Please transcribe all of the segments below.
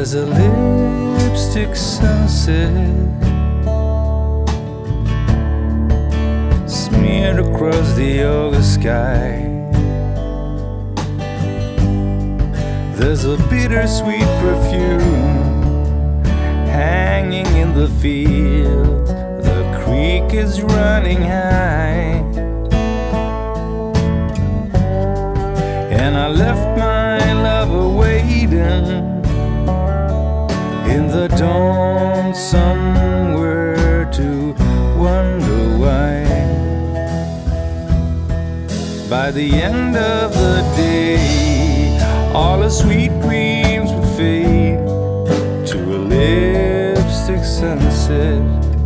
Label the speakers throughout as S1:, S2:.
S1: There's a lipstick sunset smeared across the August sky. There's a bittersweet perfume hanging in the field. The creek is running high, and I left my lover waiting in the dawn somewhere to wonder why. By the end of the day, all the sweet dreams would fade to a lipstick sunset.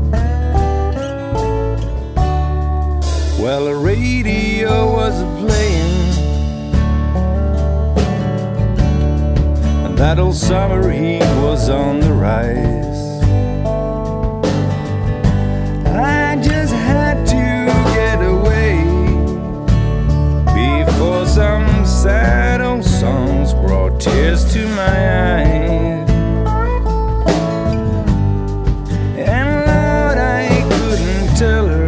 S1: Well, the radio was playing, and that old summer heat was on the rise. I just had to get away before some sad old songs brought tears to my eyes. And Lord, I couldn't tell her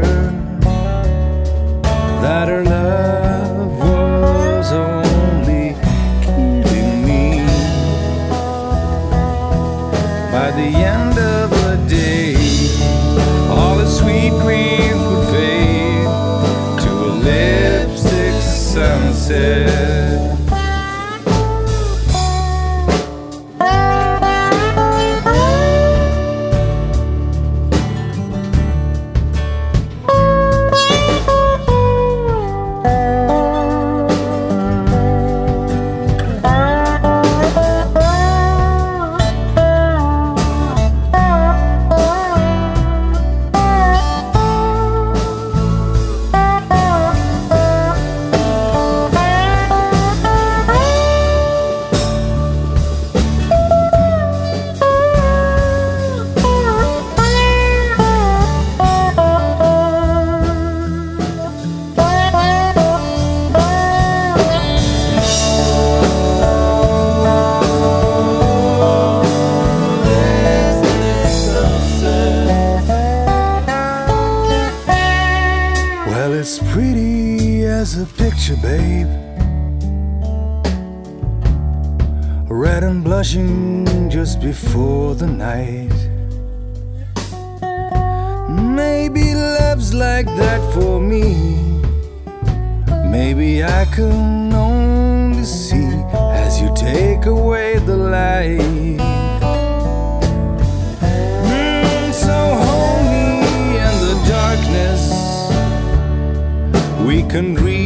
S1: that her love was only killing me. By the end of the day, all the sweet dreams would fade to a lipstick sunset. Well, it's pretty as a picture, babe, red and blushing just before the night. Maybe love's like that for me. Maybe I can only see as you take away the light. So hold me in the darkness, we can dream